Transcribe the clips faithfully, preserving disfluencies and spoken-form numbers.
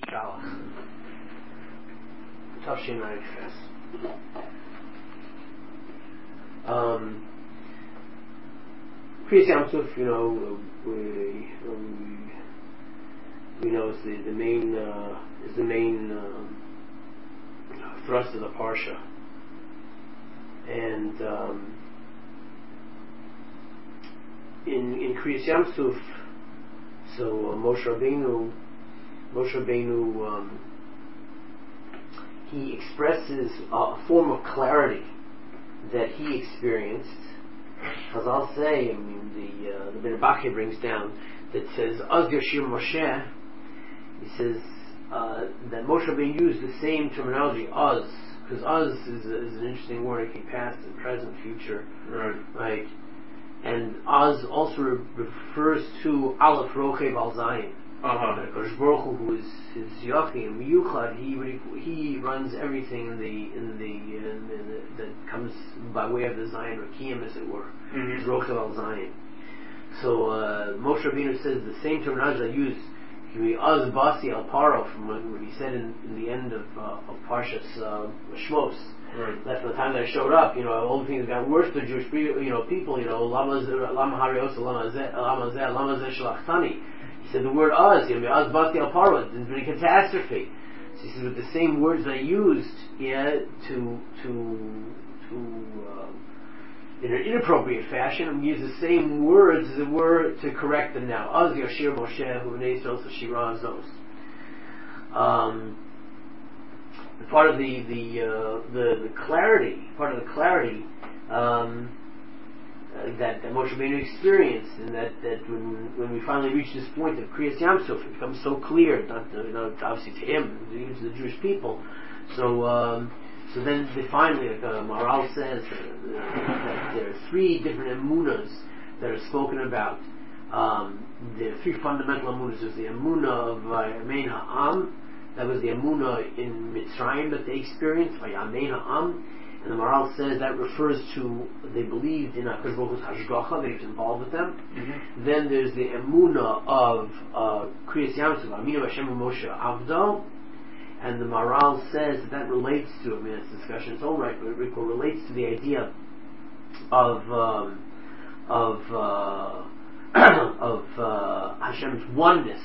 Shalach. Tafshin Ayin Ches. Um, Kriyas Yam Suf, you know, we, we, we know is the, the main uh, is the main um, thrust of the parsha, and um, in in Kriyas Yam Suf, so uh, Moshe Rabbeinu, Moshe Rabbeinu, um, he expresses a form of clarity that he experienced. As I'll say, I mean, the uh, the Ben Bakhe brings down that says Az Yashir Moshe. He says uh, that Moshe Rabbeinu used the same terminology Az, because Az is, is an interesting word. It can be past and present, future, right? Right, and Az also re- refers to Aleph Rochev Al Zayin. Uh-huh. Kodesh Baruch Hu, who is his Yochim Miyuchad, he he runs everything in the in the, in, in the that comes by way of the Zion Rakiyim, as it were. Mm-hmm. Rochav al Zion. So uh, Moshe Rabbeinu says the same terminology I used. Az Basi al Paro, from what, what he said in, in the end of uh, of Parshas uh, Shmos. Right. That from the time that I showed up, you know, all the things got worse for Jewish people. You know, people. You know, Lama Lama Harios, Lama Zeh, Lama Zeh, Lama Zeh Shlachtani. He said the word Az, you know, Az Basi al Paro, there's been a catastrophe. So he says with the same words I used, yeah, to to to uh, in an inappropriate fashion, I'm going to use the same words as it were to correct them now. Az Yashir Moshe Hu Bnei Yisrael Shira Azos. Um, part of the the, uh, the the clarity, part of the clarity. Um, Uh, that, that Moshe Rabbeinu experienced, and that, that when when we finally reach this point of Kriyas Yam Suf, it becomes so clear, not you know, obviously to him, even to the Jewish people. So um, so then they finally, like uh, Maharal says, uh, that there are three different emunas that are spoken about. Um, there are three fundamental emunas. There's the emuna of Yamein Ha'am, that was the emuna in Mitzrayim that they experienced by Yamein Ha'am. And the Maharal says that refers to, they believed in HaKadosh Baruch Hu's Hashgacha, that he was involved with them. Mm-hmm. Then there's the Emunah of uh, Kriyas Yam Suf, Aminu Hashem Moshe Avdo. And the Maharal says that that relates to, I mean, it's a discussion in its own right, but it relates to the idea of, um, of, uh, of uh, Hashem's oneness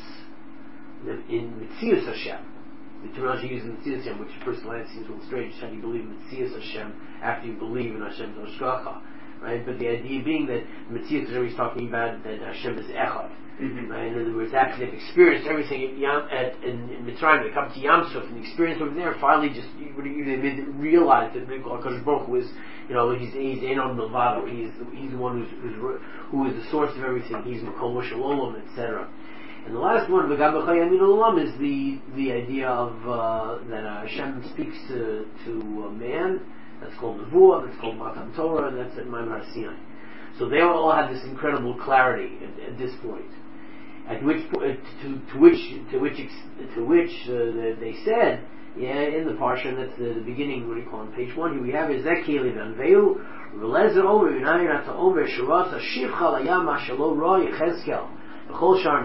in Mitzius Hashem. The terminology used in Mitzias Hashem, which at first glance seems a little strange. How do you believe in Mitzias Hashem after you believe in Hashem's Hashgacha? Right? But the idea being that Mitzias Hashem is talking about that Hashem is Echad. Mm-hmm. Right? In other words, after they've experienced everything at Yam, at, in, in Mitzrayim, they come to Yam Suf and the experience over there, finally just they realize that HaKadosh Baruch Hu is, you know, he's he's Einon Milvado. He's he's the one who's, who's who is the source of everything. He's Makom Shalom, et cetera. And the last one, V'gam b'chai yamin olam, is the the idea of uh, that uh, Hashem speaks to to a man. That's called Nevuah. That's called Matan Torah, and that's at Maimon Har Sinai. So they all have this incredible clarity at, at this point. At which uh, to to which to which to which uh, they said, yeah, in the parsha, and that's the, the beginning. What do you call on page one? Here we have Ezekiel and Veu, V'lezer Omer Yunayin Ata Omer Shiras Shivcha Layam Ashalo Ra Yechezkel. In other words,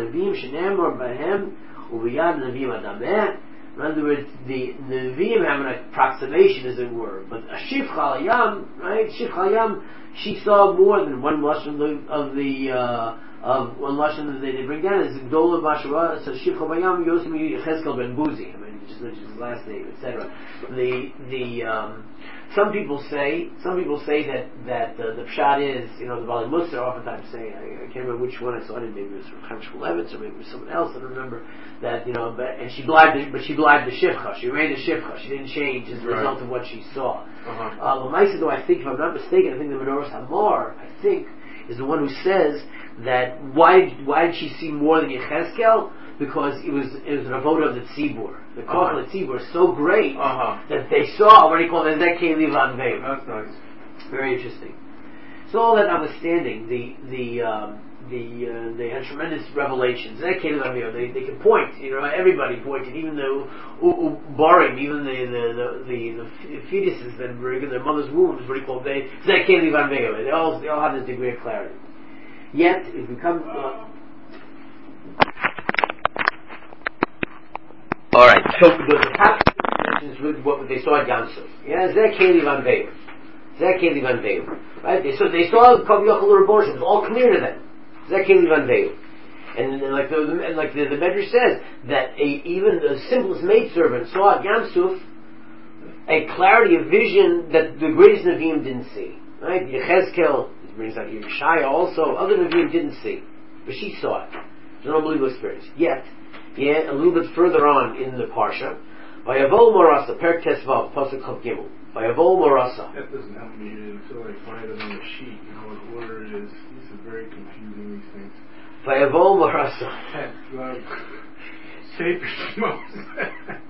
the Nevi'im have an approximation, as it were. But a Shivcha Layam, right? Shivcha Layam, she saw more than one lashon of the of the uh, of one lashon that they bring down. Is Gdola Bashara. So Shivcha Layam Yosim Yechezkel Ben Buzi. I mean, just mentions his last name, et cetera. The the um, Some people say, some people say that that uh, the pshat is, you know, the Bali Musar oftentimes say, I, I can't remember which one I saw it, maybe it was from Chaim Shmulevitz or maybe it was someone else, I don't remember, that, you know, but, and she blind, the, but she blind the Shivcha, she ran the Shivcha, she didn't change as a right. result of what she saw. Uh-huh. Uh, Lamaisa, though, I think, if I'm not mistaken, I think the Menorah Hamar, I think, is the one who says that why why did she see more than Yechezkel? Because it was it was an avoda of the tzibur. The koch of the tzibur is so great uh-huh. that they saw what do you call it? Ezekei Livan Veil. That's nice. Very interesting. So all that notwithstanding, the the um, the uh, they had tremendous revelations. Ezekei Livan Veil. They they can point. You know, everybody pointed, even the Ubarim, even the the the, the, the fetuses that were in their mother's wombs. What do you call it? Ezekei Livan Veil. They all they all have this degree of clarity. Yet, if we come. Uh, All right. So the, the top mentions with what they saw at Yamsuf. Yeah, Zeh Keli Van Veil. Zeh Keli Van Veil. Right? They saw they saw Kav Yochel Rebosha. It was all clear to them. Zeh Keli Van Veil. And, and like the, the like the, the Medrash says that a, even the simplest maidservant saw at Yamsuf a clarity of vision that the greatest Nevi'im didn't see. Right? Yechezkel, it brings out here Yeshaya also, other Nevi'im didn't see. But she saw it. It's an unbelievable experience. Yet, yeah, a little bit further on in the Parsha, Vayavol Morasa, Perk Tesvav, Pasuk Chav Gimel. Vayavol Morasa. That doesn't help me until I find it on the sheet, you know what order it is. These are very confusing, these things. Vayavol Morasa. Tesvav. Sefer Shmos.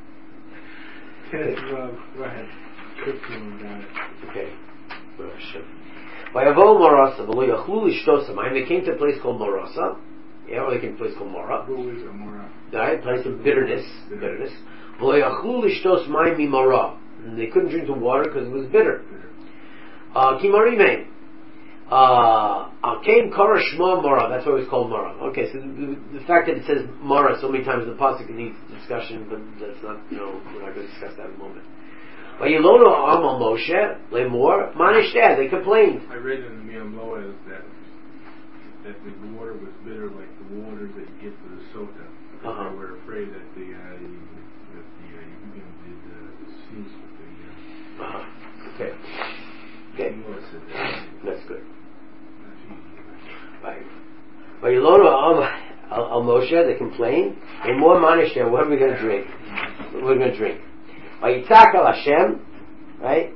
Tesvav. Go ahead. Quickly got it. Okay. Vayavol Morasa, V'lo Yachlu Lishtosam. And they came to a place called Morasa. Yeah, or they came to a place called Mora. What was a Mora? Right, a place of bitterness. Bitterness. V'lo Yachlu Lishtos Mayim Mimora. And they couldn't drink the water because it was bitter. Kimarimei. Uh, came Kara Shma Mora. That's why it was called Mora. Okay, so the, the fact that it says Mora so many times in the pasuk needs discussion, but that's not, you know, we're not going to discuss that in a moment. Vayilono Amal Moshe Lemor Manishtad. They complained. I read in the Miyam Moaz that that the water was bitter like the water that you get for the sota. Because uh-huh. they were afraid that the uh, that the uh, you did uh, seeds with the. Uh, uh-huh. Okay. Okay. That. That's good. Right. Vayilono Al Moshe. They complained. And more Manishtad. What are we going to drink? What are we going to drink? Vayitzak al Hashem, right?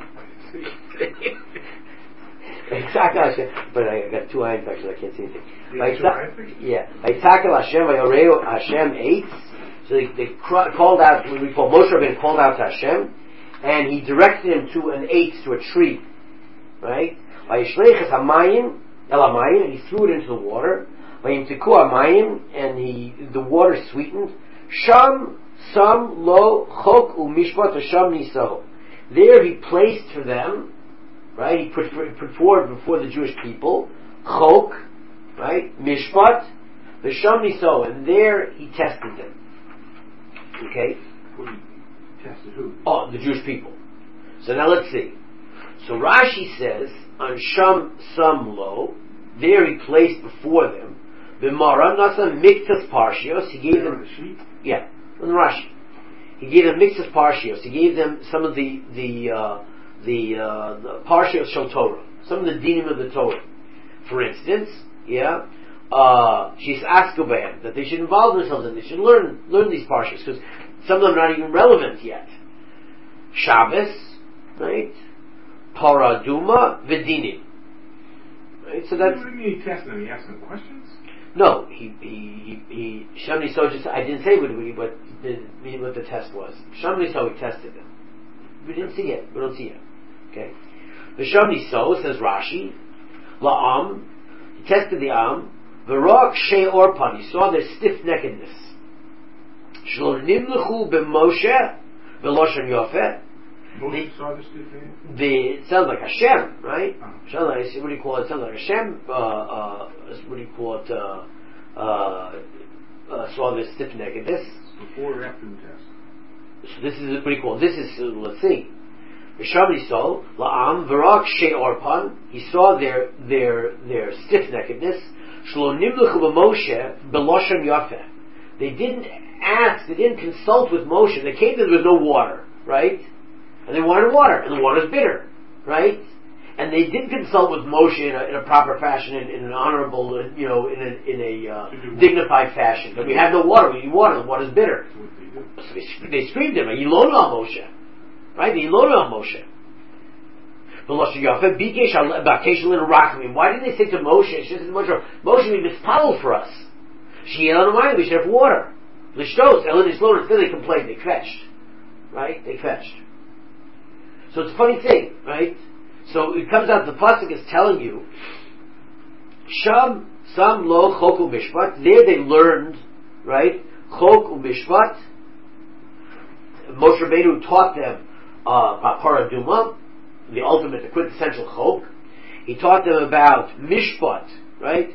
Vayitzak al Hashem, but I got two eye infections. I can't see anything. Vayitzak, yeah. Vayitzak al Hashem, Vayoreu Hashem ate. So they, they cr- called out. What we call Moshe Rabbeinu called out to Hashem, and he directed him to an eight, to a tree, right? Vayishleiches hamayim el hamayim, and he threw it into the water. Vayimtiku hamayim, and he the water sweetened. Sham. Some lo chok umishpat hasham niso. There he placed for them, right? He put, put forward before the Jewish people chok, right? Mishpat hasham niso, and there he tested them. Okay. Who he tested who? Oh, the Jewish people. So now let's see. So Rashi says on sham some lo, there he placed before them b'mara nasa miktas parshios. He gave them. Yeah. In Rashi, he gave them mixed parshios. He gave them some of the the uh, the, uh, the parshios shel Torah, some of the dinim of the Torah. For instance, yeah, uh, she's askobam that they should involve themselves in. They should learn learn these parshios because some of them are not even relevant yet. Shabbos, right? Paraduma v'dinim. Right. So that's. What do you mean he tested them? He asked them questions. No, he he he. he Shamni so just I didn't say what what the what the test was. Shamni so he tested them. We didn't see it. We don't see it. Okay. The Shamni so says Rashi, la'am. He tested the am. V'rock shei orpan. He saw their stiff neckedness. Shlo nimluchu b'Moshe v'loshan yofeh. Moshe saw the stiff neck. The it sounds like Hashem, right? Oh. Sounds like, what do you call it? It sounds like Hashem. Uh, uh, what do you call it? Uh, uh, uh, saw this stiff neckedness. Before or after the test? So this is what do you call it? This is uh, let's see. Vishamli saw la'am v'rak shei orpan. He saw their their their stiff neckedness. Shlo nimluchu b'Moshe b'loshan yafeh. They didn't ask. They didn't consult with Moshe. They came there. There was no water, right? And they wanted water, and the water is bitter, right? And they did consult with Moshe in a, in a proper fashion, in, in an honorable, you know, in a, in a uh, dignified fashion. But we have no water. We need water. The water is bitter. So they, they screamed at him, "Yilonu al Moshe," right? The Yilonu al Moshe. Why didn't they say to Moshe? She said to Moshe, "Moshe, we mispalled for us. She we should have water." Lishtos, Instead they complained. They fetched, right? They fetched. So it's a funny thing, right? So it comes out, the pasuk is telling you, Sham, Sam, Lo, Chok, Mishpat. There they learned, right? Chok, Mishpat. Moshe Rabbeinu taught them uh, about Paraduma, the ultimate, the quintessential Chok. He taught them about Mishpat, right?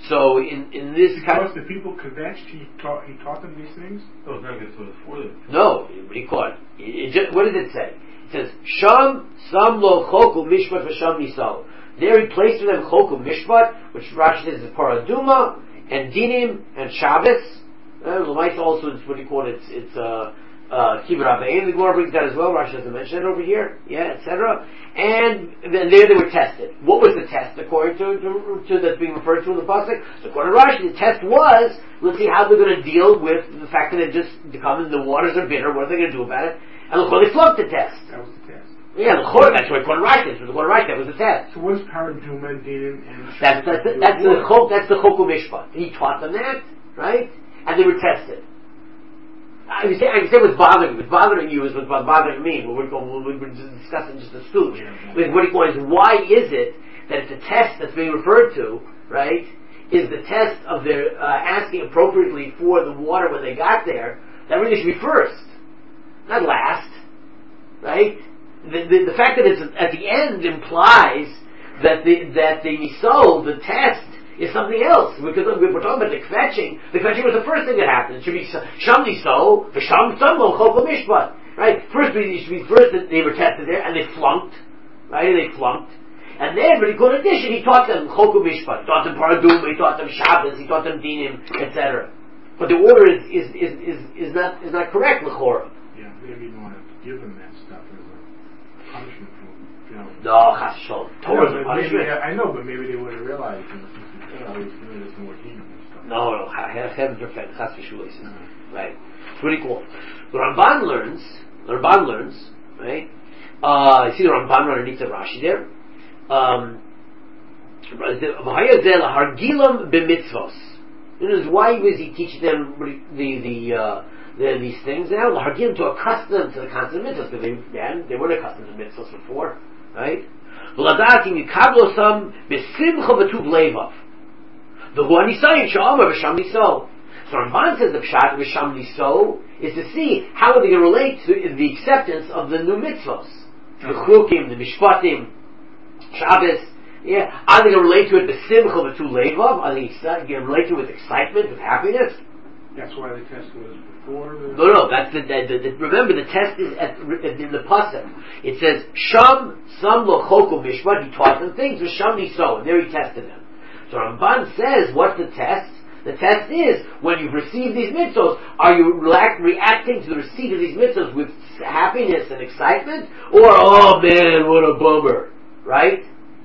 So in, in this kind of the people kvetched, he taught he taught them these things. Oh, no, it's for them. No, what do you call it? It, it just, what does it say? It says Sham Sam Lo Choku Mishpat V'Sham Nisal. There he placed for them Choku Mishpat, which Rashi says is Paraduma and Dinim and Shabbos. Uh, Lamaita also is what do you call it? It's it's uh uh Kibbur Abayim. The Gemara brings that as well. Rashi doesn't mention it over here. Yeah, et cetera. And then there they were tested. What was the test according to, to, to that's being referred to in the pasuk? So according to Rashi, the test was, let's see how they're going to deal with the fact that it just come and the waters are bitter. What are they going to do about it? And look, they flunked the test. That was the test. Yeah, the Chor, that's what according to Rashi. That's what according to Rashi, that was the test. So what's Paraduma, Dinim, and That's that's the, that's the chok, that's the Choku Mishpat. He taught them that, right? And they were tested. I can say, I can say what's bothering you. What's bothering you is what's bothering me. What we're, going, what we're discussing just a stooge. I mean, what do you call it? Is why is it that it's a test that's being referred to, right, is the test of their uh, asking appropriately for the water when they got there, that really should be first, not last, right? The, the, the fact that it's at the end implies that the that the miso, the test, is something else, because we're talking about the kvetching. The kvetching was the first thing that happened. It should be sham niso, v'sham samlo chokol mishpat. Right? First, it should be first that they were tested there, and they flunked. Right? And they flunked. And then, but in addition, he taught them chokol mishpat. He taught them paradum, he taught them Shabbos, he taught them dinim, et cetera. But the order is is is is, is not is not correct, l'chora. Yeah, maybe you want to give them that stuff as a punishment for, you know. No, chas v'shalom. Torah's a punishment. Maybe, I know, but maybe they would have realized, you know, you know, he's doing this more demon and stuff. No, no, heaven defend, chas v'shulis. Right. It's pretty cool. The Ramban learns, the Ramban learns, right? Uh, you see the Ramban underneath the Rashi there? Um, Hargilam b'mitzvos. You know, why was he teaching them the, the, uh, the these things now? Hargilam, to accustom them to the concept of mitzvos, because they, man, they weren't accustomed to mitzvos before, right? V'ladati mikablo sam b'simcha v'tuv levav. The hu anisayin sha'amar v'sham niso. So Ramban says the pshat v'sham niso is to see how are they going to relate to the acceptance of the new mitzvos, the chukim, the mishpatim, Shabbos. Yeah, are they going to relate to it b'simcha v'tuv levav? Are they going to relate to it with excitement, with happiness? That's why the test was before the... No, no, that's the, the, the, the remember the test is at, at in the pasuk. It says, Sham, Sam lo choko mishpat, he taught them things, with Sham niso, and there he tested them. So Ramban says, what's the test? The test is, when you've received these mitzvos, are you react, reacting to the receipt of these mitzvos with happiness and excitement? Or, oh man, what a bummer, right?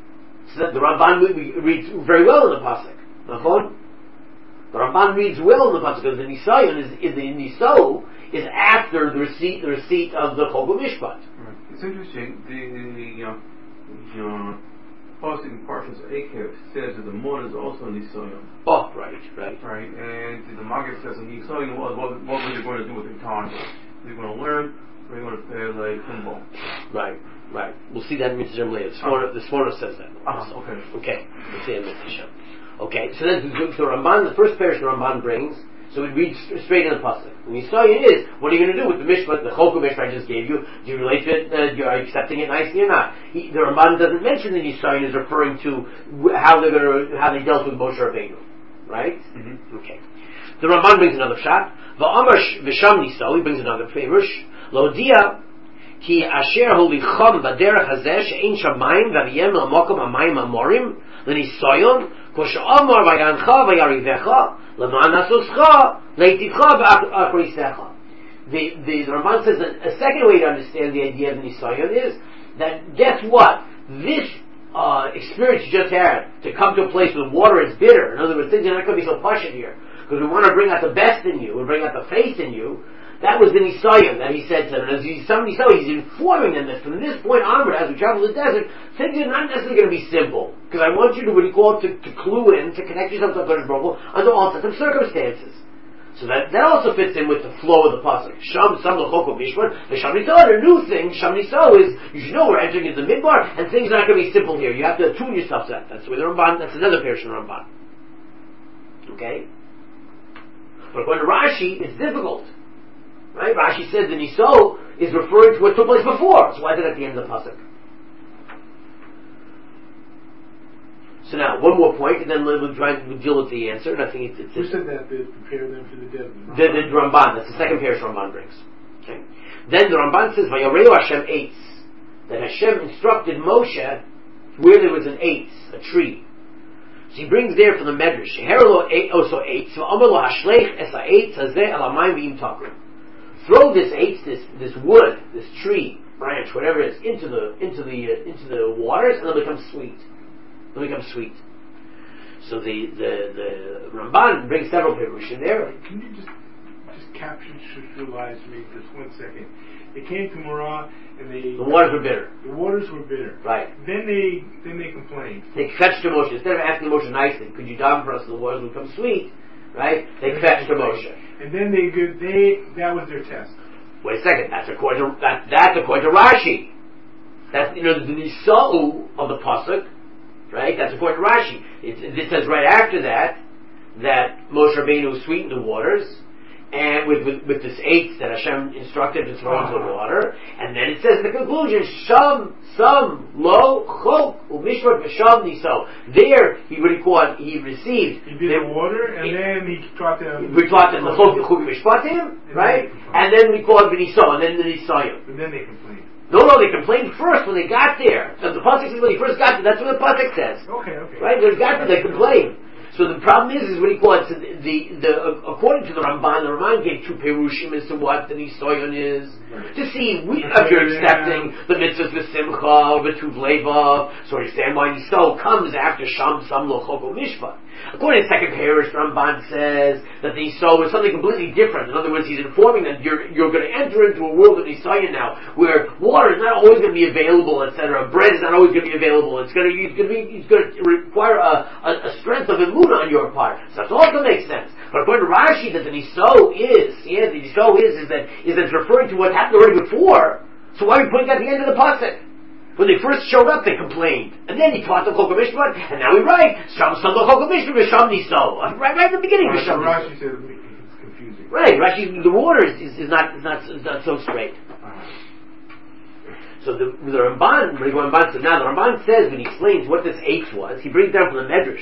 So that the Ramban reads very well in the pasuk. Nachon? The Ramban reads well in the pasuk because the nisayon is, is the niso is after the receipt the receipt of the chokol mishpat. It's interesting. The you know, you know, pasuk in Parshas Ekev says that the mod is also nisayon. Oh, right, right, right. And the Maggid says in nisayon was what, what were they going to do with their time? They're going to learn. They're going to play like pinball. Right, right. We'll see that in Mitzvah later. The Sforno, the Sforno says that. Uh-huh. Okay. Okay. We'll see it in Mitzvah. Okay, so then the, the Ramban, the first parish the Ramban brings, so we read straight in the pasuk. And the Yisayin is, what are you going to do with the mishpat, the chokol mishpat I just gave you? Do you relate to it? Uh, are you accepting it nicely or not? He, the Ramban doesn't mention the Yisayin is referring to how they're going to, how they dealt with Moshe Rabbeinu, right? Mm-hmm. Okay. The Ramban brings another shot. V'amar v'sham niso, he brings another parish. Lodia ki asher holicham b'derech hazeh she'ein shamayim v'aviyem l'mokom hamayim amorim l'nisayon. The, the, the Ramban says that a second way to understand the idea of the Nisayon is that, guess what? This uh, experience you just had, to come to a place where water is bitter, in other words, things are not going to be so pashut here, because we want to bring out the best in you, we bring out the faith in you. That was the Nisayon that he said to them. As he, somebody saw, he's informing them that from this point onward, as we travel the desert, things are not necessarily going to be simple. Because I want you to, what he called, to, to clue in, to connect yourself to HaKadosh Baruch Hu under all sorts of circumstances. So that, that also fits in with the flow of the pasuk. Sham, Sam, L'choko, Mishpat. The Sham Niso, the new thing, Sham Niso is, you should know we're entering into the Midbar, and things are not going to be simple here. You have to attune yourself to that. That's the way the Ramban, that's another parish in the Ramban. Okay? But according to Rashi, it's difficult. Right? Rashi said the Niso is referring to what took place before. So why is it at the end of the pasuk? So now, one more point, and then we'll try and deal with the answer. And I think it's, it's Who said that to prepare them for the dead? the, the Ramban. That's the second parish Ramban brings. Okay. Then the Ramban says, "Vayareu Hashem eitz," that Hashem instructed Moshe where there was an eitz, a tree. So he brings there from the Medrash. Sheherlo also eitz. So Amalo Hashleich es ha'eitz hazeh al hamayim v'im taku. Throw this eitz, this this wood, this tree, branch, whatever it is, into the into the uh, into the waters, and it'll become sweet. It'll become sweet. So the the the Ramban brings several pirushim there. Can you just just capture, visualize me just one second? They came to Marah and they The waters were bitter. The waters were bitter. Right. Then they then they complained. They fetched to Moshe. Instead of asking Moshe nicely, could you daven for us so the waters will become sweet? Right? They And fetched they to Moshe. And then they good they that was their test. Wait a second. That's according to that, that's according to Rashi. That's you know the nisa'u of the pasuk. Right? That's according to Rashi. It, it says right after that that Moshe Rabbeinu sweetened the waters, and with, with, with this eitz that Hashem instructed to throw into the water, and then it says in the conclusion, Sham, Sam, Lo, Chok, Umishvat, V'Sham, Niso. There, he what he called, he received. He did the water, and he, then he taught them. We taught them the Chok, Chok, Mishpatim, right? And then we called V'Niso, and then the Nisoyim. And then they complained. No, no, they complained first when they got there. So the pasuk says when he first got there. That's what the pasuk says. Okay, okay. Right? When he got there, they complained. So the problem is, is what he calls so the, the, the uh, according to the Ramban, the Ramban gave two perushim as to what the Nisoyon is, right. To see we, if you're accepting the mitzvahs v'simcha, v'tuv levav, so understand why Niso comes after Sham, Sam, Lo, Choko, Mishpat. According to the second parish, Ramban says that the Niso is something completely different. In other words, he's informing that you're you're going to enter into a world of Nisoyon now, where water is not always going to be available, et cetera. Bread is not always going to be available. It's going to it's going to be it's going to require a, a, a strength of emunah on your part. So that also makes sense. But according to Rashi, that the Niso is, yeah, the Niso is is that is that it's referring to what happened already before. So why are you putting that at the end of the pasuk? When they first showed up, they complained, and then he taught the Chok Mishpat, and now we write Sham Sam the Chok Mishpat V'Sham Niso. Right, right at the beginning. Right, V'Sham so Rashi said it's confusing. Right, Rashi, the water is, is, is not is not is not so straight. Uh-huh. So the the Ramban, the Ramban says now the Ramban says when he explains what this eitz was, he brings down from the Medrash.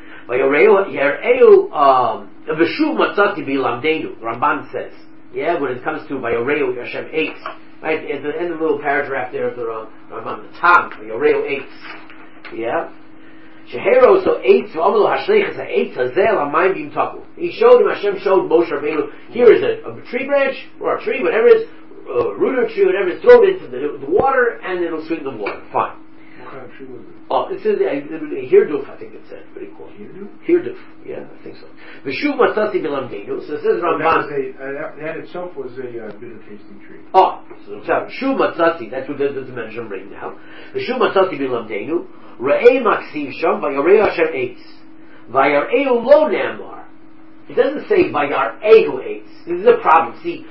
V'Yoreu um V'Shuv Matzati B'Lamdeinu. The Ramban says, yeah, when it comes to V'Yoreu Hashem eitz. Right, at the end of the little paragraph there of the Ramban, the Tam, the Yoreo eitz. Yeah? Shehero so eitz, v'amalo hashleiches ha'eitz hazeh l'mayim v'im taku. He showed him, Hashem showed Moshe Rabbeinu, here is a, a tree branch, or a tree, whatever it is, a root of a tree, whatever it is, throw it into the, the water, and it'll sweeten the water. Fine. What kind of tree was it? Oh, it says, uh, Hirduf, I think it said, what do you call it? Hirduf? Hirduf, yeah, I think so. V'shuv matzati b'lamdeinu, so it says Ramban. That, was a, uh, that, that itself was a uh, bitter tasting tree. Oh, so Shuv Matzati, that's what the, the dimension bring now. The Shuv Matzati Bilamdeinu, Ra'ei Maksiv Sham, Vayareu Hashem eitz. Vayareu lo namar. It doesn't say Vayareu eitz. This is a problem. See,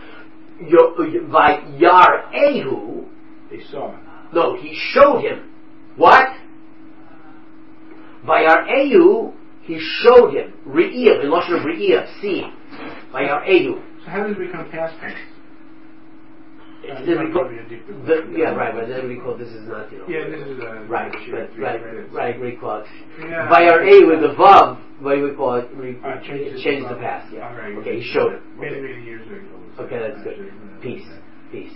Vayareu, they saw it. No, he showed him. What? Vayareu, he showed him. Re'iyah, the Lashon of Re'iyah, seeing. Vayareu. So how does it become past tense? It's uh, call, the, yeah, right, but then we call this is not, you know. Yeah, this is a... Right, but, right, right, right, we call it. Yeah, by our A with the Vav, what do we call it? We uh, change change the past, yeah. All right, okay, he showed it. Many, okay. many years ago. Okay, that's good. Peace. Peace.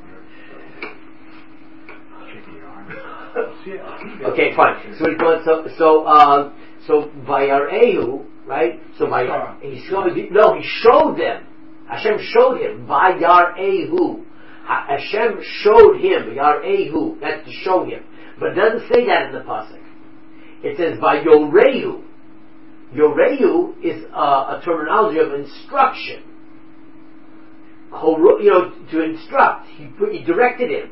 Okay, fine. So what do you call it? So, so, uh, so by our Ehu, right? So by, he showed, no, he showed them. Hashem showed him. By Yar Ehu. Hashem showed him, Yar Ehu, that's to show him. But it doesn't say that in the pasuk. It says by Yorehu. Yorehu is uh, a terminology of instruction. You know, to instruct. He, he directed him.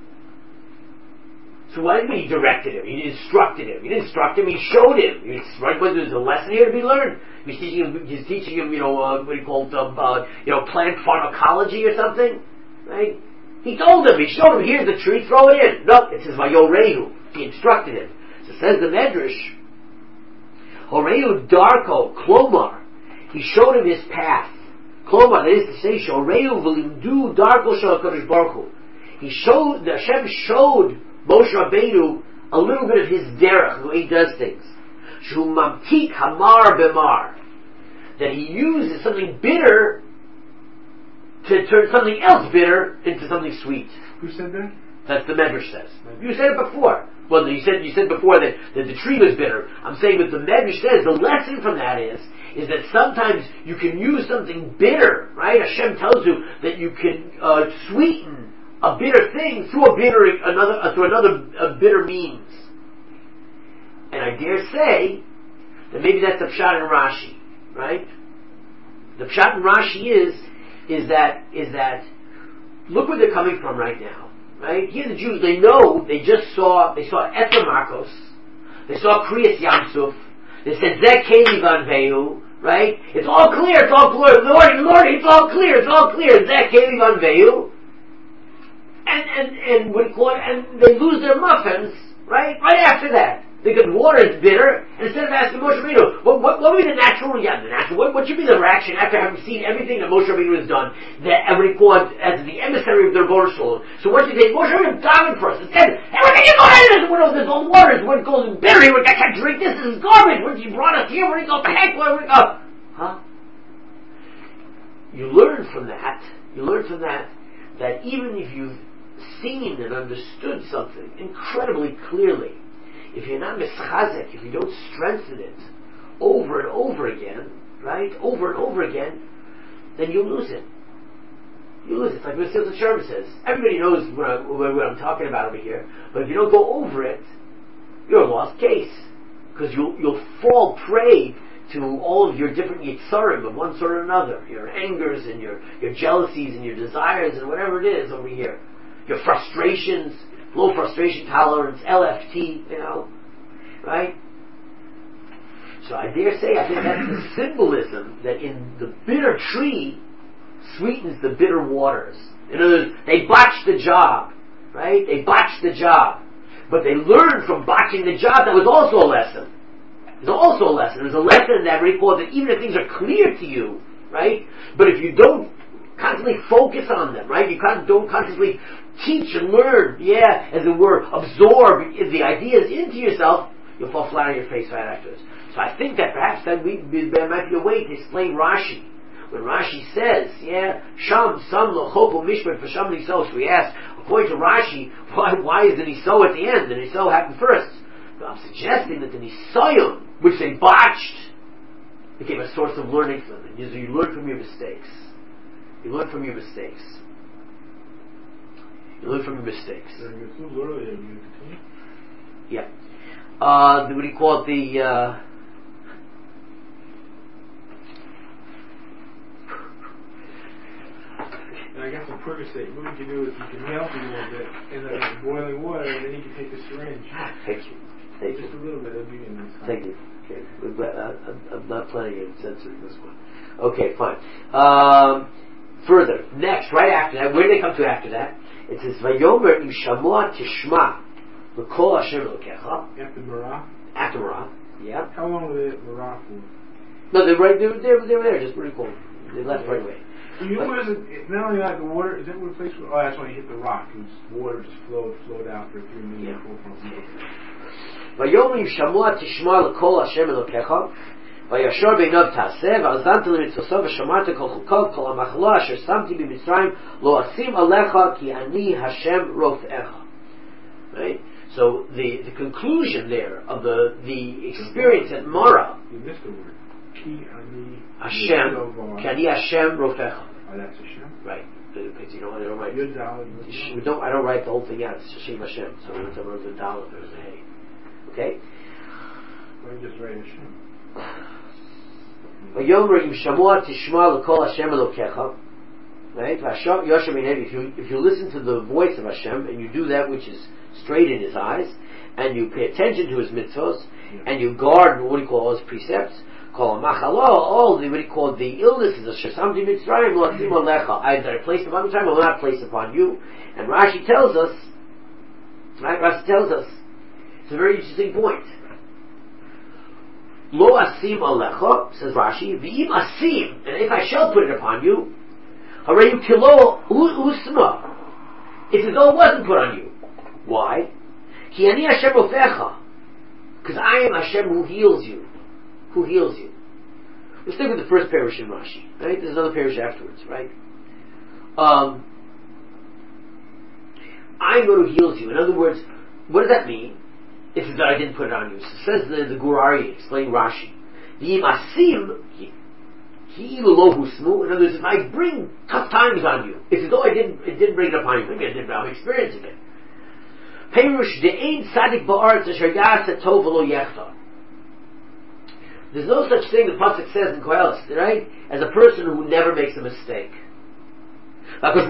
So what do you mean he directed him? He instructed him. He didn't instruct him, he showed him. He was, right, whether there's a lesson here to be learned. He's teaching him, he's teaching him, you know, uh, what do you call it, uh, uh, you know, plant pharmacology or something. Right? He told him, he showed him, here's the tree, throw it in. No, it says, Vayorehu. He instructed him. So it says the Medrash, Horehu Darko, Klomar. He showed him his path. Klomar, that is to say, Horehu V'limdu Darko Shal HaKadosh Baruch Hu. He showed, the Hashem showed Moshe Rabbeinu a little bit of his derech, the way he does things. Shu mamtik hamar b'mar. That he uses something bitter to turn something else bitter into something sweet. Who said that? That's the Medrash says. You said it before. Well, you said you said before that, that the tree was bitter. I'm saying what the Medrash says, the lesson from that is, is that sometimes you can use something bitter, right? Hashem tells you that you can uh, sweeten a bitter thing through a bitter another uh, through another uh, bitter means. And I dare say that maybe that's the Pshat in Rashi, right? The Pshat in Rashi is is that is that look where they're coming from right now. Right? Here the Jews, they know, they just saw, they saw Eter Markos, they saw Kriyas Yamsuf, they said Zeh Keli Van Vehu, right? It's all clear, it's all clear, Lord, Lord, it's all clear, it's all clear, Zeh Keli Van Vehu. And, and, and, what do you call it, and they lose their muffins, right? Right after that. Because water is bitter, and instead of asking Moshe Rabbeinu, what, what, what would be the natural, yeah, the natural, what, what should be the reaction after having seen everything that Moshe Rabbeinu has done, that everybody called as the emissary of their Rebbeinu Shalom. So what do you say? Moshe Rabbeinu died for us. Instead, hey, what did you go out of this? What is this old water? What goes bitter? I can't drink this. This is garbage. What you brought us here? Where did you go? What the heck? Where did we go? Huh? You learn from that, you learn from that, that even if you've seen and understood something incredibly clearly, if you're not mischazek, if you don't strengthen it over and over again, right, over and over again, then you lose it. You lose it. It's like Mesilas Yesharim says. Everybody knows what, I, what I'm talking about over here, but if you don't go over it, you're a lost case. Because you'll, you'll fall prey to all of your different yitzarim of one sort or another. Your angers and your, your jealousies and your desires and whatever it is over here. Your frustrations, low frustration tolerance, L F T, you know, right? So I dare say, I think that's the symbolism that in the bitter tree sweetens the bitter waters. In other words, they botched the job, right? They botched the job. But they learned from botching the job that was also a lesson. It was also a lesson. It was a lesson that recalled that even if things are clear to you, right? But if you don't constantly focus on them, right? You don't constantly teach and learn, yeah, as it were, absorb the ideas into yourself, you'll fall flat on your face right afterwards. So I think that perhaps that we, there might be a way to explain Rashi. When Rashi says, yeah, Sham, Sam, Lochoko, Mishpat, for Sham, Niso, so we ask, according to Rashi, why, why is the Niso at the end? The Niso happened first. But I'm suggesting that the Nisoyim, which they botched, became a source of learning for them. You, you learn from your mistakes. You learn from your mistakes. You learn from your mistakes. Yeah. Uh, what do you call it? The, uh, and I got some percocet. What you can do is you can melt it a little bit in the boiling water, and then you can take the syringe. Thank you. Thank Just you. a little bit of you in Thank you. Okay. I'm not planning on censoring this one. Okay, fine. Um, further, next, right after that, where do they come to after that? It says, Vayomer im shamoa tishma l'kol Hashem Elokecha. After Marah? After Marah, yeah. How long were they at Marah for? No, they're right, they were, they were, they were there, just pretty cool. They left right away. You know what is it? It's not only like the water, is that what the place was? Oh, that's when you hit the rock. It was, water just flowed, flowed out for three minutes. Vayomer im shamoa tishma l'kol Hashem Elokecha. וישר בעיניו תעשה, ועזנת למצווסו ושמרת כל חוקות, כל המחלה אשר שמתי במצרים, לא אשים עליך, כי אני השם רופאך. Right? So the, the conclusion there of the, the experience at Mara, you missed the word. Ki ani Hashem, ki ani Hashem rofecha. Oh, that's Hashem? Right. Because you know, I don't write, Yud Dalet. don't, I don't write the whole thing out. It's Hashem Hashem. So when I wrote the Dalet, there's a Hey. Okay? Why don't you just write Hashem? Vayomer im shamoa tishma l'kol Hashem Elokecha. Right? If you if you listen to the voice of Hashem and you do that which is straight in His eyes, and you pay attention to His mitzvos, yeah. and you guard what He calls His precepts, call machalo, all the what He called the illnesses of Shesamti Mitzrayim lo asim alecha. Either I place upon Mitzrayim or not place upon you. And Rashi tells us, right? Rashi tells us, it's a very interesting point. Lo asim alecha, says Rashi, v'im asim, and if I shall put it upon you, hare you kilo usma. It's as though it wasn't put on you. Why? Ki ani Hashem rofecha. Because I am Hashem who heals you. Who heals you. We'll stick with the first parish in Rashi, right? There's another parish afterwards, right? Um, I'm going who heals you. In other words, what does that mean? It says that I didn't put it on you. So it says the, the Gurari explaining Rashi. The Imasim, he lohu smu. In other words, if I bring tough times on you, it's as though I didn't, it didn't bring it upon you. Maybe I didn't, I'm experiencing it. Perush de'ein tzadik ba'aretz asher ya'aseh tov v'lo yechta. There's no such thing, the Pasuk says in Koheles, right, as a person who never makes a mistake. Because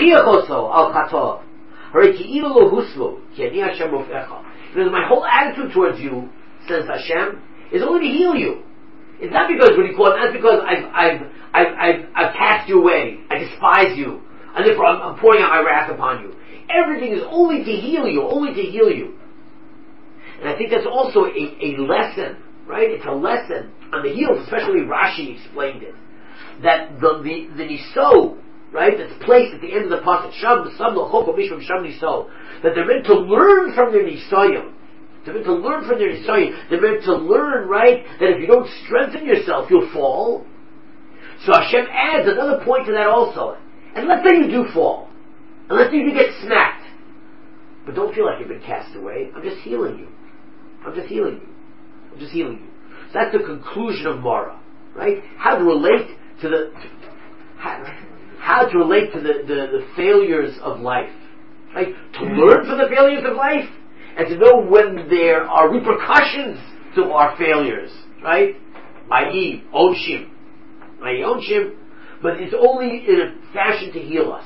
my whole attitude towards you, says Hashem, is only to heal you. It's not because when you call it, not because I've, I've, I've, I've, I've cast you away, I despise you, and therefore I'm, I'm pouring out my wrath upon you. Everything is only to heal you, only to heal you. And I think that's also a, a lesson, right? It's a lesson on the heels, especially Rashi explained it. That the, the, the niso, right, that's placed at the end of the pasuk, Sham, Sam, L'choko, Mishvam, Sham, Niso, that they're meant to learn from their nisoyim. They're meant to learn from their nisoyim. They're meant to learn, right, that if you don't strengthen yourself, you'll fall. So Hashem adds another point to that also. And let's say you do fall. And let's say you get smacked. But don't feel like you've been cast away. I'm just healing you. I'm just healing you. I'm just healing you. So that's the conclusion of Mara, right? How to relate to the, how, how to relate to the, the, the failures of life, right? To learn from the failures of life, and to know when there are repercussions to our failures, right? that is, onshim, that is onshim, but it's only in a fashion to heal us.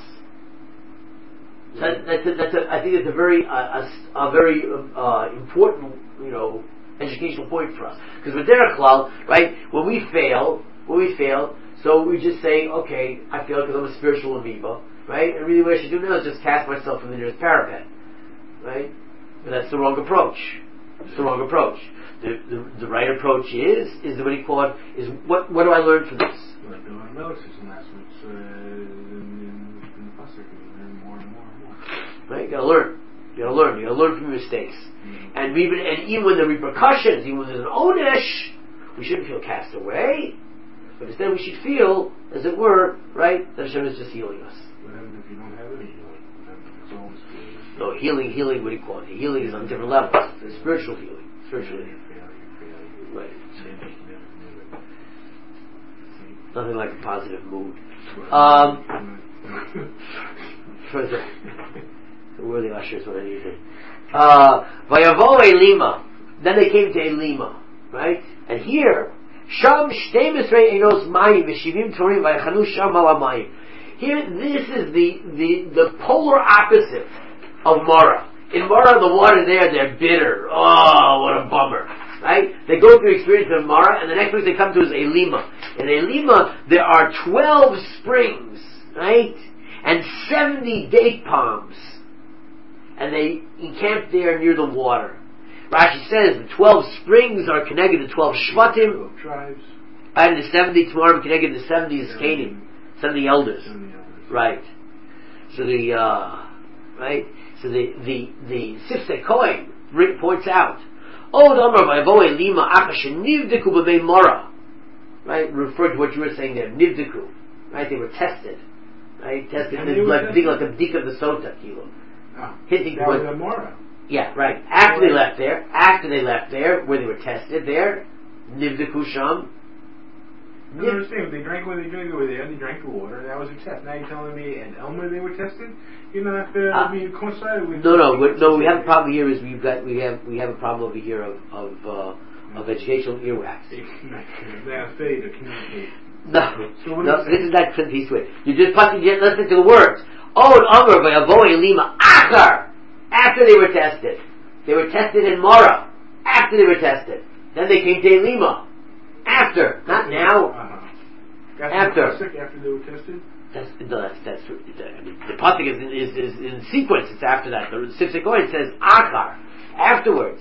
So that, that's a, that's a, I think it's a very, uh, a, a very uh, important, you know, educational point for us. Because with Derech Klal, right, when we fail, when we fail, so we just say, okay, I failed because I'm a spiritual amoeba, right? And really what I should do now is just cast myself from the nearest parapet, right? But that's the wrong approach. It's the wrong approach. The, the, the right approach is, is what he called, is what, what do I learn from this? Like the Melech system last week, so, uh, in, in the Pasuk, we learn more and more and more. Right? You gotta learn. You gotta learn. You gotta learn from your mistakes. Mm-hmm. And even and even when the repercussions, even when there's an onesh, we shouldn't feel cast away. But instead we should feel, as it were, right, that Hashem is just healing us. What happens if you don't have any healing? It's always good. No, healing, healing, what do you call it? Healing is on different levels. It's spiritual healing. Spiritual healing. Right. Nothing like a positive mood. Um, for the, the worthy ushers when I need it. Vayavo Elima. Then they came to Elima, right? And here, Sham Shteimisrei Enos Mayim V'Shivim Torim Vayachanu Sham Ala Mayim. Here, this is the, the, the polar opposite of Mara. In Mara, the water there, they're bitter. Oh, what a bummer. Right? They go through experience of Mara, and the next place they come to is Elima. In Elima, there are twelve springs, right? And seventy date palms. And they encamp there near the water. Rashi says the twelve springs are connected to twelve Shvatim. twelve tribes. And the seventy tomorrow connected to seventy Zkanim. seventy elders. seventy elders. Right. So the, uh, right? So the, the, the Sifsei Kohen points out, right, referring to what you were saying there, Nivdiku, right, they were tested, right, tested, And like, like the Bdik of the Sota, Kilo. Ah, Hitting that was Amora. Yeah, right, after they left there, after they left there, where they were tested there, Nivdiku Sham. I don't understand, they drank what they drank over there, they drank the water, that was a test. Now you're telling me in Elmer they were tested? You're not uh, uh, being coincided with... No, no, what, no, we have a problem here is we've got, we have, we have a problem over here of, of, uh, of educational earwax. They're afraid to communicate. No, so what no, is this is not Clint Eastwood. You just fucking get listen to the words. Oh, and Amr by Avoy Lima Achar. After they were tested. They were tested in Mara. After they were tested. Then they came to Elima. After. Not now. Uh-huh. After. After they were tested? That's, no, that's, that's, I mean, the pasuk is, is, is in sequence, it's after that. The Sifsei Kohen says, Achar. Afterwards.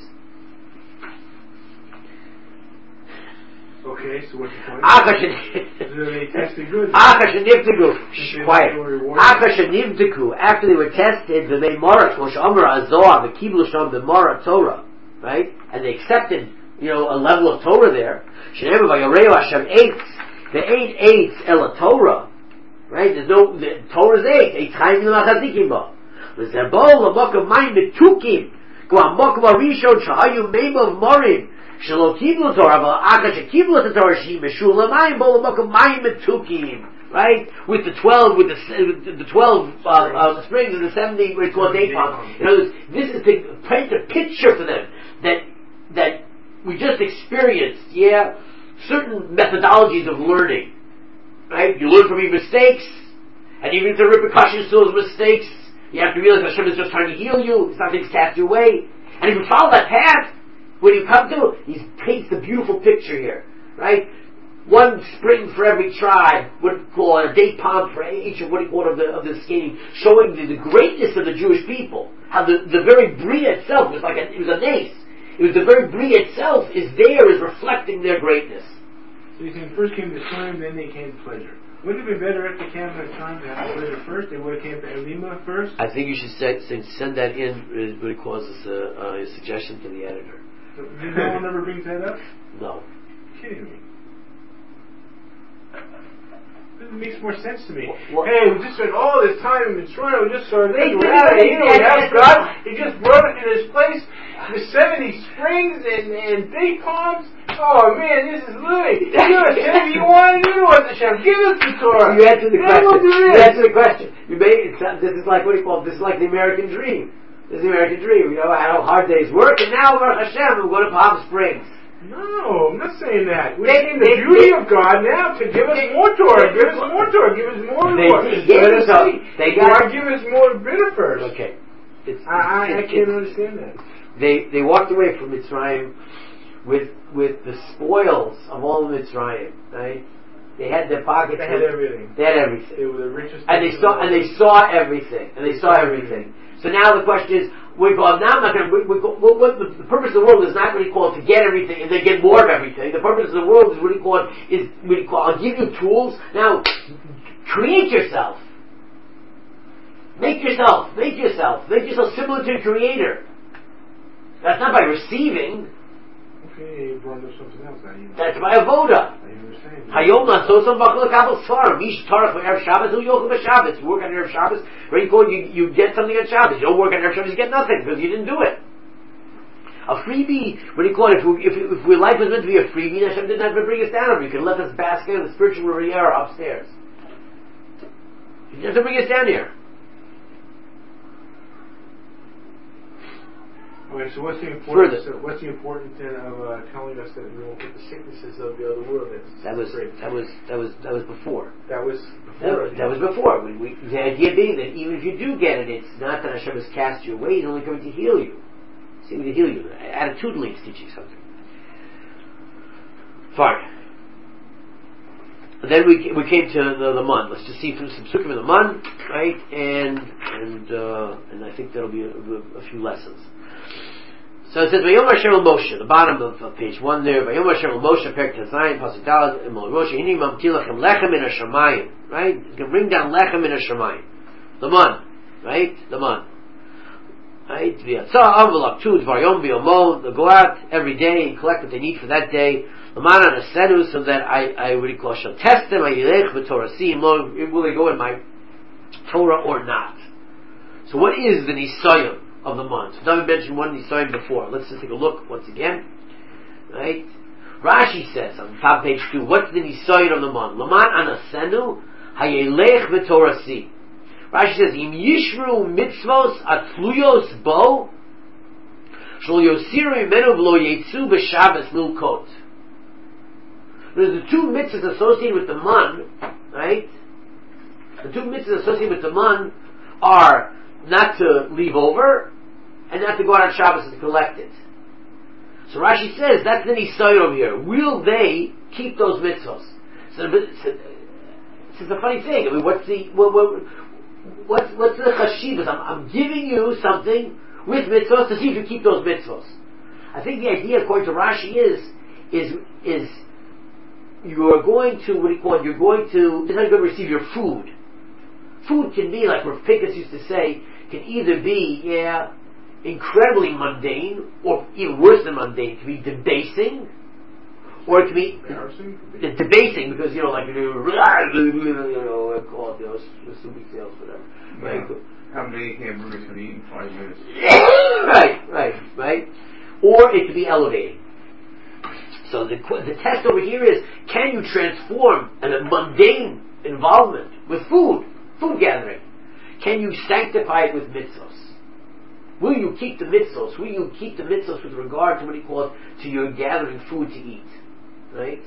Okay, so what's the point? Achar they tested good. Achar shenivtiku. Shh, quiet. Achar shenivtiku. After they were tested, the Mei Mara, Moshe Amar Azoah, the Kiblu Sham, the Mara Torah. right? And they accepted, you know, a level of Torah there. Shenemar v'yoreu Hashem eight. The eight eight el Torah, right? There's no the Torah is eight. Eight chaim l'machazikim ba. L'zebol l'mokum mayim betukim. Go amokum arishon shahayu meimav morim. Shelo kiblu Torah, but akash kiblu the Torah she meshula mayim bo l'mokum mayim betukim. Right? With the twelve, with the with the twelve uh, uh, springs and the seventy, what it's called date palms. In other words, this is to paint a picture for them that that we just experienced. Yeah. Certain methodologies of learning, right? You learn from your mistakes, and even if the repercussions to those mistakes, you have to realize Hashem is just trying to heal you. It's not going to cast you away. And if you follow that path, when you come to, he paints the beautiful picture here, right? One spring for every tribe, what do you call it, a date palm for each of what do you call it, of the, of the scheme, showing the, the greatness of the Jewish people. How the, the very Bria itself was like a, it was a nace. It was the very Bria itself is there, is reflecting their greatness. So you think first came the time, then they came pleasure. Wouldn't it be better if they came to time to have pleasure first? They would have came to Elima first? I think you should say, send that in, uh, what it calls as a, a suggestion to the editor. So, did no one ever bring that up? No. You're kidding me. It makes more sense to me. Well, hey, we just spent all this time in Mitzrayim, we just saw this, They- we're they- out of they- here, they- we have they- God, He just brought it in His place, the seventy springs and, and date palms. Oh man, this is living. Give us Hashem, you want to do it, Hashem. Give us the Torah. You answered the Then question. we'll do You this. answered the question. You made it, this is like, what do you call it? This is like the American dream. This is the American dream. You know, I had a hard day's work, and now, Baruch Hashem, we're going to Palm Springs. No, I'm not saying that. We're They- saying the they- beauty they- of God now to give us they- more Torah. they- Give us more Torah. Give us more They- Torah. they gave Let us us a- see. they got- Why give us more bitter first? Okay. It's, I, I, I it's- can't it's- understand that. They they walked away from Mitzrayim with with the spoils of all of Mitzrayim, right? They had their pockets. They had with- everything. They had everything. They were the richest. And they people saw in and the they world. saw everything. And they saw everything. So now the question is, we go, now I'm not going to, we, we go, what, what, the, the purpose of the world is not what he called to get everything and then get more of everything. The purpose of the world is what he called, is what he called, I'll give you tools, now create yourself. Make yourself, make yourself, make yourself similar to the Creator. That's not by receiving, Okay, you brought up something else. I even, that's by avoda. I understand. Hayom nasosam b'chol kabel svarim. Mish tarach b'erev Shabbos who yochel b'Shabbos. You work on Erev Shabbos, where you go, you, you get something on Shabbos. You don't work on Erev Shabbos, you get nothing because you didn't do it. A freebie, what do you call it? If, we, if, if we, life was meant to be a freebie, Hashem didn't have to bring us down. He could let us bask in the spiritual Riviera upstairs. He didn't have to bring us down here. Okay, so what's the importance? Further. Of, what's the importance then of uh, telling us that we won't get the sicknesses of the other world? That's, That was great. that was that was that was before. That was That before. was, that was before. We, we, the idea being that even if you do get it, it's not that Hashem has cast you away. He's only coming to heal you. He's coming to heal you. Attitudinally, he's teaching something. Fine. And then we we came to the, the Mun. Let's just see from some sukkim in the Mun, right? And and uh, and I think that'll be a, a, a few lessons. So it says, Vayom Hashem el Moshe, the bottom of, of page one there, Vayom Hashem el Moshe, Perek Tazayin, Pasuk Daled, Emol Moshe, Hini mamti lachem lechem min hashamayim, right? He's going to bring down lechem min hashamayim. The Mun, right? The Mun. Right? V'yatzah v'lak tu dvar yom b'yomo, they'll go out every day and collect what they need for that day. L'man anasenu, so that I, I would call, shall test them, ayilech v'torasim, will they go in my Torah or not? So what is the Nisayim of the Mun? So David mentioned one Nisayim before. Let's just take a look once again. Right? Rashi says on top page two, what's the Nisayim of the Mun? L'man anasenu, hayelech v'torasi. Rashi says, Im yishru mitzvos atluyos bo, shlo yosiru imenu v'lo yetzu b'Shabbos milkot. There's the two mitzvahs associated with the Mun, right? The two mitzvahs associated with the Mun are not to leave over and not to go out on Shabbos and collect it. So Rashi says that's the Nisayon over here. Will they keep those mitzvahs? So, so it's a funny thing. I mean, what's the what, what, what's what's the chashivas? I'm, I'm giving you something with mitzvahs to see if you keep those mitzvahs. I think the idea, according to Rashi, is is is you are going to what do you call it? You're going to it's not going to receive your food. Food can be like Rav Pinkus used to say, can either be yeah incredibly mundane, or even worse than mundane. It can be debasing, or it can be Embarrassing? de- debasing because you know, like you know, you know, call it, you know, stupid sales, whatever. Right? Yeah. How many hamburgers can you eat in five minutes? right, right, right. Or it can be elevating. So the the test over here is: can you transform a mundane involvement with food, food gathering? Can you sanctify it with mitzvos? Will you keep the mitzvos? Will you keep the mitzvos with regard to what he calls to your gathering food to eat? Right?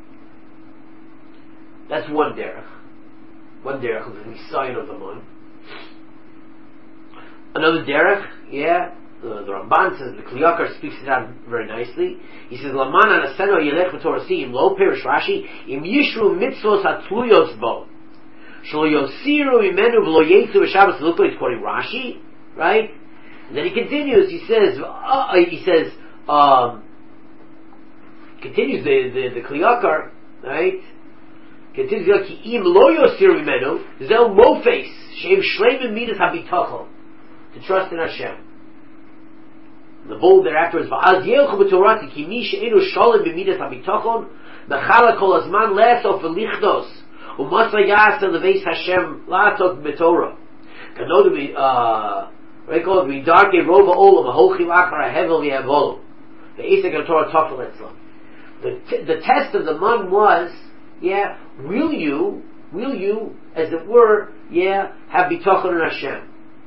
That's one derech. One derech is the sign of the mon. Another derech, yeah, the, the Ramban says, the Kli Yakar speaks it out very nicely. He says, Laman anaseno yelech v'torasim, lo perish Rashi, im yishru mitzvos hatluyos bo. Shlo yosiru imenu v'lo yetzu v'shabbos l'uklo, he's quoting Rashi, right? And then he continues, he says, uh, he says, um, continues the, the, the Kli Yakar, right? Continues, ki im lo yosiru imenu, zel mofes, sheim shleim midas habitachon, to trust in Hashem. The bold thereafter is va'az yelchu b'torati ki mi she'enu sholem b'midas habitachon b'chala kol hazman le'asof v'lichdos u'masa yasa leveis Hashem la'atok b'torah kanod bi uh right called bi darke rova olam ha'holchim achar ha'hevel v'yavolom ve'isek Torah tofel etzlam. The the test of the man was, yeah, will you will you as it were, yeah, have bitachon in Hashem?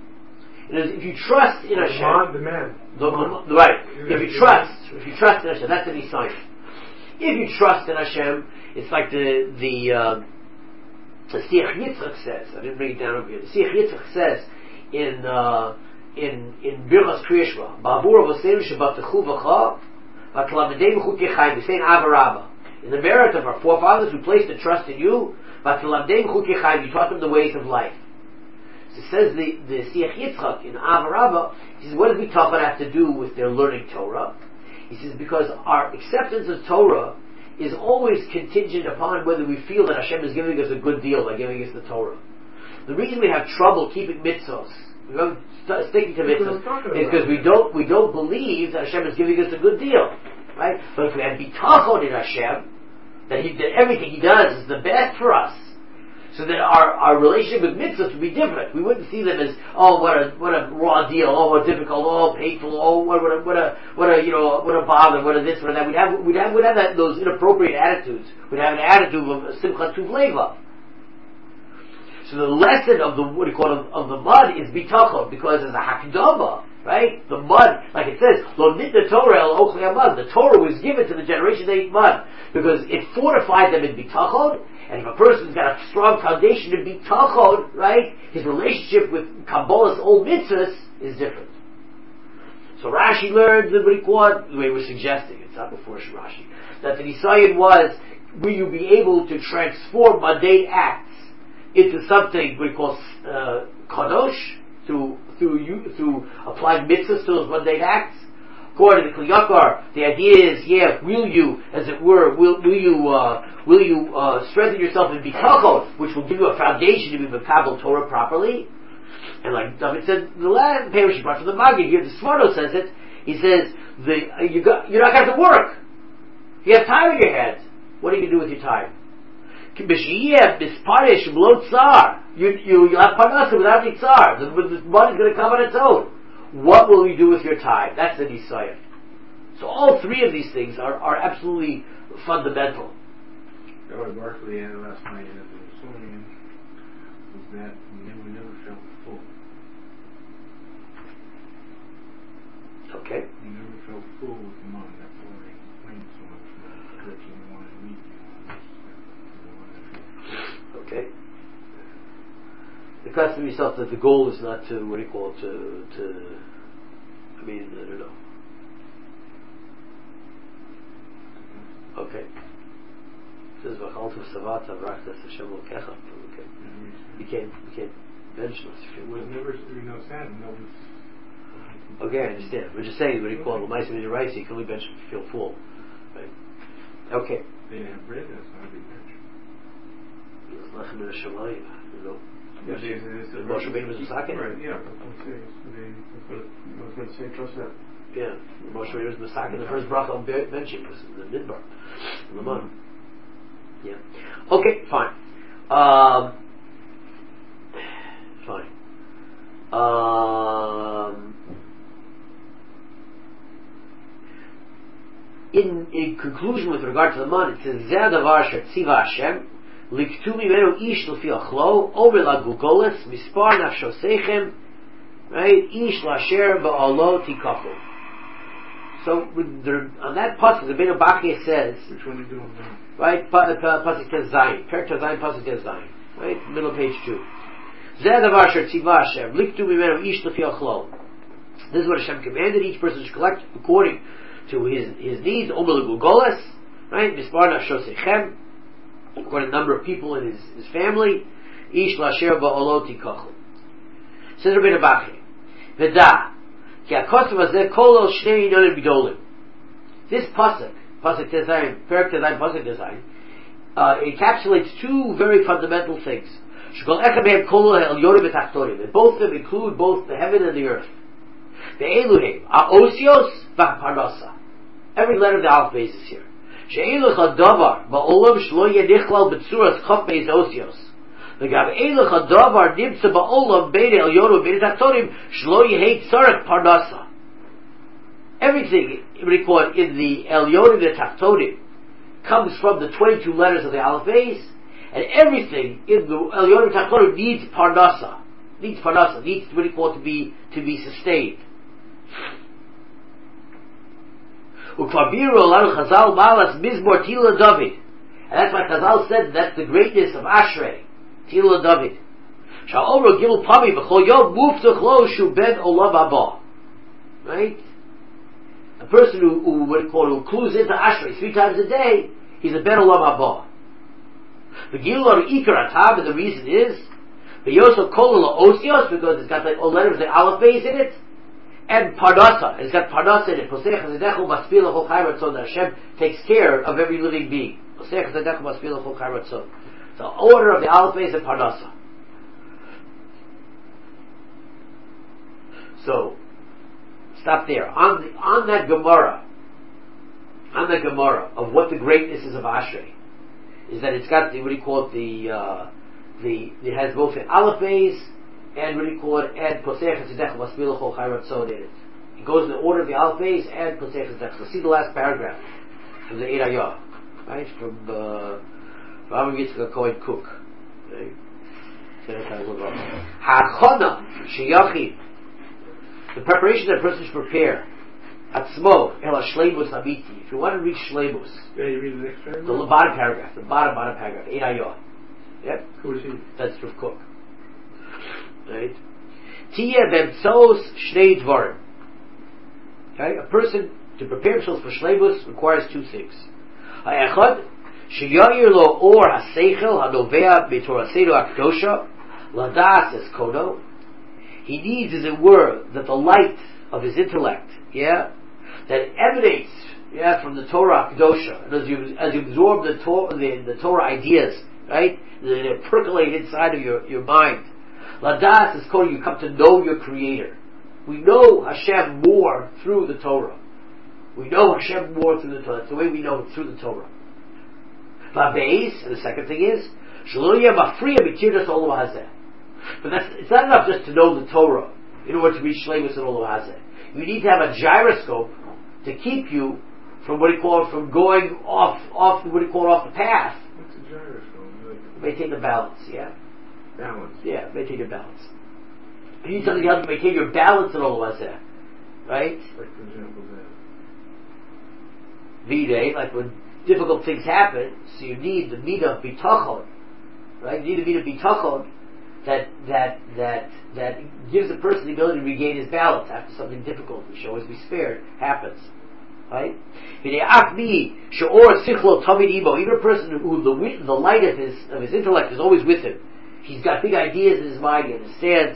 If you trust in Hashem, The man. the, the, right. If you trust, if you trust in Hashem, that's an sign. If you trust in Hashem, it's like the the uh, the Siach Yitzchak says. I didn't bring it down over here. The Siach Yitzchak says in uh, in in Birchas Kriya Shema, Ba'avur Avosenu Shebatechu V'cha V'Tlamedei B'chut Yechayim. We say in Avarabba, in the merit of our forefathers who placed the trust in you, V'Tlamedei B'chut Yechayim, you taught them the ways of life. So it says the, the Siach Yitzchak in Avarabba, he says, what does Bitachon have to do with their learning Torah? He says, because our acceptance of Torah is always contingent upon whether we feel that Hashem is giving us a good deal by giving us the Torah. The reason we have trouble keeping mitzvos, we have st- sticking to mitzvos, is because we don't we don't believe that Hashem is giving us a good deal, right? But if we have Bitachon in Hashem, that, he, that everything He does is the best for us, so that our, our relationship with mitzvahs would be different. We wouldn't see them as, oh, what a what a raw deal, oh, what difficult, oh, painful, oh, what, what a what a what a you know what a bother, what a this, what a that. We'd have we'd have we'd have that, those inappropriate attitudes. We'd have an attitude of simcha tuv leva. So the lesson of the what do you call it, of, of the mud is bitachon, because as a hakdama, right? The mud, like it says, lo nitna Torah el ochli hamad. The Torah was given to the generation that ate mud because it fortified them in bitachon. And if a person's got a strong foundation in bitachon, right, his relationship with Kabbalah's old mitzvahs is different. So Rashi learned the Brikwad, the way we're suggesting, it's not before Rashi, that the Nisayan was, will you be able to transform mundane acts into something we call uh, kadosh, through through you through applying mitzvahs to those mundane acts? According to the Kli Yakar, the idea is, yeah, will you, as it were, will, will you, uh, will you uh, strengthen yourself in bitachon, which will give you a foundation to be Mekabel Torah properly? And like David said, the last parish he brought from the Maggid here, the Svardo says it. He says, the, uh, you got, you're not going to have to work. You have time in your head. What are you going to do with your time? You, you, you'll have parnasa without the tzar. The, the money's going to come on its own. What will you do with your time? That's the Nisayah. So all three of these things are, are absolutely fundamental. What Barkley had last night at the Smithsonian was that we never, never felt full. Okay. We never felt full with the mom. That's why they complained so much about the curriculum they wanted to meet you on. Okay. The custom yourself that the goal is not to, what do you call it, to, to I mean, I don't know. Okay. It says, V'chaltu savata v'rachtas Hashem lokecha. Okay. You can't, you can't benchmark if you It was will. never, you know, sad. No one's... Okay, I understand. We're just saying, what do you call it, l'maisa min yoraisa, you can only bench if you feel full. Right. Okay. They didn't have bread, that's not a big bench. It's lechem min hashamayim, you know. Yeah, they, they said, Moshe Rabbeinu was Mesaken? Right, yeah, that's what I'm saying. They, that's what I was going to say, trust that. Yeah, Moshe Rabbeinu was Mesaken. The first bracha on benching was in the Midbar, in the mud. Yeah. Okay, fine. Um, fine. Um, in, in conclusion with regard to the man, it says, Zeh davar shetziva Hashem, liktu mimenu ish l'fi achlo, omer lagugoles, mispar nafshoseichem, right, ish lasher ba'alo tikachu. So, with the, on that pasuk, the Bnei Bachya says, which one are you doing now? right, pasuk Tez Zayin, Perek Tez Zayin, pasuk Tez Zayin, right, middle of page two. Zeh davar shetziva Hashem, liktu mimenu ish l'fi achlo. This is what Hashem commanded each person to collect according to his his needs. Omer l'gugoles, right, mispar nafshoseichem, according to the number of people in his, his family, ish lasher ba'alo tikachu. Says Rabbeinu Bachya, V'da, ki ha'kosav hazeh kol el shnei inyanim gdolim. This pasuk, pasuk Tez Zayin, Perek Tez Zayin, pasuk Tez Zayin, uh, encapsulates two very fundamental things. Shekol echad mehem kol el yorim v'tachtorim. That both of them include both the heaven and the earth. Ve'eluhem, ha'osios v'ha'parnasa. Every letter of the alphabet is here. She'eluch ha'davar ba'olam shlo yenichlal b'tzuras chaf beis osios. V'gav eluch ha'davar nimtza ba'olam bein el yorim bein tachtorim shlo yehei tzarek parnasa. Everything recorded in the El Yorim and Tachtonim comes from the twenty-two letters of the alphabet, and everything in the El Yorim and Tachtonim needs parnasa, needs parnasa, needs what it called to be to be sustained. Ukvabiru alanu Chazal malas mizmor Tila David, and that's why Chazal said that's the greatness of Ashrei, Tila David. Sha'omro gimel pami b'chol yom muftach lo shu ben olam haba. Right. A person who, who what call who clues into Ashrei three times a day, he's a ben olam haba. The gilul ikar atam, and the reason is the yosef kol osios, because it's got like all letters, the aleph base in it, and parnasa, it's got parnasa in it. Posech hazedechu maspil l'chol chai ratzon. That Hashem takes care of every living being. Posech hazedechu maspil l'chol chai ratzon. The order of the aleph base and parnasa. So. Stop there. On the, on that Gemara, on that Gemara of what the greatness is of Ashrei, is that it's got the, what do you call it, the, uh, the, it has both the Aleph base and what do you call it, and Posech HaTzedech Maspil L'chol Chai Ratzon in it. It goes in the order of the Aleph base and Posech HaTzedech. So see the last paragraph from the Eid Hayah, right? From, uh, from Avram Yitzchak Cohen Cook. Right? Ha'achona Sheyachid. The preparation that a person should prepare. Atzmo, ela shleimus hamiti. If you want to reach shleimus. Yeah, you read the next paragraph? The bottom paragraph. The bottom, bottom paragraph. Eid Hayah. Yep. Who is he? That's Rav Kook. Right? Tia bemtzos shnei dvarim. Okay? A person, to prepare himself for shleimus, requires two things. Ha'echad, sheyair lo or ha'seichel ha'novea b'toraseinu ha'kedosha ladas es kodo. He needs, as it were, that the light of his intellect, yeah, that emanates, yeah, from the Torah Kedosha, and as you as you absorb the Torah, the, the Torah ideas, right, they percolate inside of your, your mind. Ladas is called, you come to know your Creator. We know Hashem more through the Torah. We know Hashem more through the Torah. That's the way we know it, through the Torah. Va'beis, and the second thing is, Shelo yeh mafriya b'tirdas olam hazeh. But that's, it's not enough just to know the Torah in order to reach Shleimus and Olam Hazeh. You need to have a gyroscope to keep you from what do you call it, from going off, off what do you call it, off the path. What's a gyroscope? Maintain the balance, yeah? Balance. Yeah, maintain your balance. You need something to help you maintain your balance in Olam Hazeh. Right? Like, for example, that. V-Day, like when difficult things happen, so you need the midah of bitachon. Right? You need the midah of bitachon. That that that that gives a person the ability to regain his balance after something difficult, which should always be spared, happens. Right? Even a person who the the light of his of his intellect is always with him. He's got big ideas in his mind, he understands.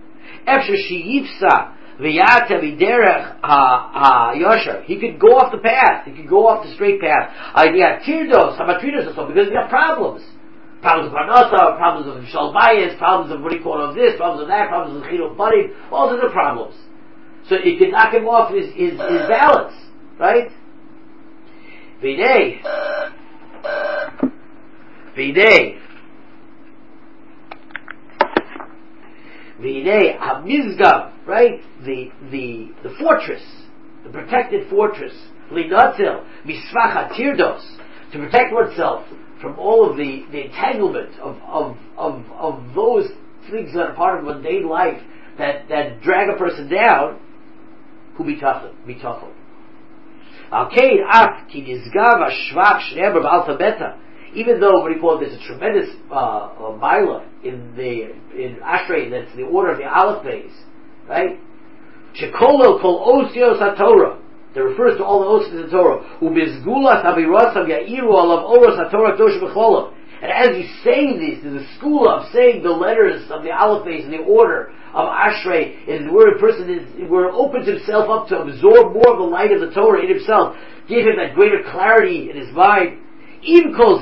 He could go off the path, he could go off the straight path. Because we have problems. problems of parnasa, problems of shalbayis, problems of what do you call of this, problems of that, problems of chinuch banim, all sorts of problems. So it can knock him off his, his, his balance, right? V'nei, v'nei, v'nei hamizgav, right? The the the fortress, the protected fortress, linatzil misvach hatirdos, to protect oneself from all of the, the entanglement of, of of of those things that are part of mundane life that, that drag a person down. Who bitachon, bitachon. Alkein af ki nizgav hashvach shneber b'alta beta. Even though what do you call it, there's a tremendous uh, uh, milah in the in Ashrei, that's the order of the Aleph base, right? Shekolo kol osios haTorah. That refers to all the osios of the Torah. Ubizgulas avirasam ya'iru alav oros haTorah kdosh b'cholam. And as you say this, there's a school of saying the letters of the Aleph base in the order of Ashrei, and where a person is, where it opens himself up to absorb more of the light of the Torah in himself, give him that greater clarity in his mind. He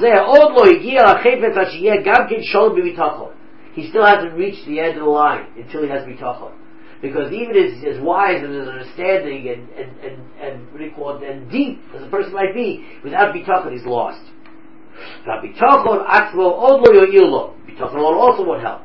still hasn't reached the end of the line until he has bitachon. Because even as, as wise and as understanding and, and, and, and what do you call it, and deep as a person might be, without bitachon he's lost. Bitachon also won't help.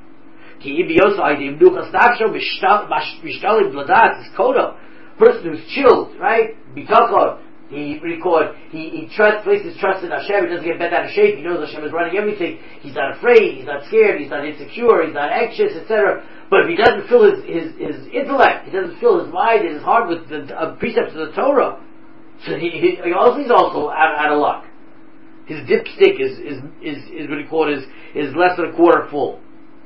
Person who's chilled, right? Bitachon. He record. He he trust, places trust in Hashem. He doesn't get bent out of shape. He knows Hashem is running everything. He's not afraid. He's not scared. He's not insecure. He's not anxious, et cetera. But if he doesn't fill his, his his intellect, he doesn't fill his mind and his heart with the uh, precepts of the Torah, so he, he, he also he's also out, out of luck. His dipstick is is is, is what he called is is less than a quarter full.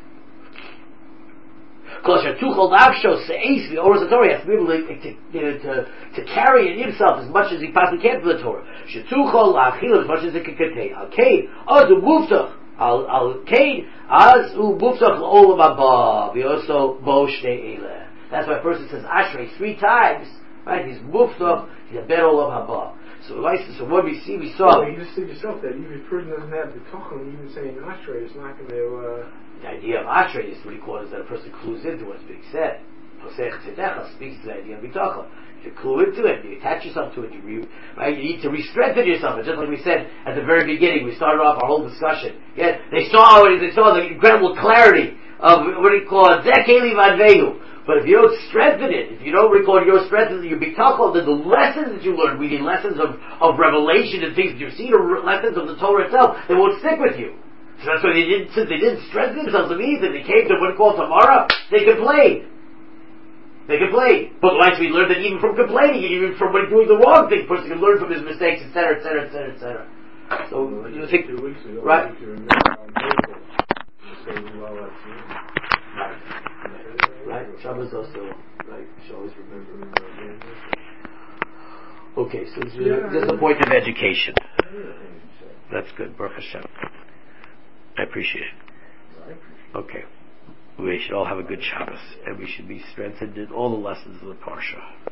Because to be over the Torah, he has to be able to, to, to, to carry it in himself as much as he possibly can for the Torah. As much as it can contain. Al-Kain, Azu Muftach, Al-Kain, Azu Muftach L'Olam Haba, V'yoso Bo Shnei Eileh. That's why a person says Ashrei three times, right? He's Muftach, he's a Bet Olam Haba. So, so what we see, we saw. Well, you just said yourself that even if a person doesn't have the Tachon, even saying Ashrei, it's not going to. Uh... The idea of Ashrei is what he calls that a person clues into what's being said. Hosech Tzedecha speaks to the idea of Bitachon. You clue into it, you attach yourself to it, you re, right? You need to re-strengthen yourself. And just like we said at the very beginning, we started off our whole discussion. Yeah, they saw they saw the incredible clarity of what do you call it, Zekeli Vadvehu. But if you don't strengthen it, if you don't record your strength, your bitachon, then the lessons that you learn, meaning lessons of, of revelation and things that you've seen, or lessons of the Torah itself, they won't stick with you. So that's why they didn't, since they didn't strengthen themselves, it means that they came to what we call tomorrow, they complained. They complained. But once we learned that even from complaining, even from when doing the wrong thing, a person can learn from his mistakes, et cetera, et cetera, et cetera, et cetera. So, well, you think, two weeks ago, right? Right, Shabbos also, right, you should always remember. Okay, so this is, yeah, this is a point of education. That's good, Baruch Hashem. I appreciate it. Okay, we should all have a good Shabbos, and we should be strengthened in all the lessons of the Parsha.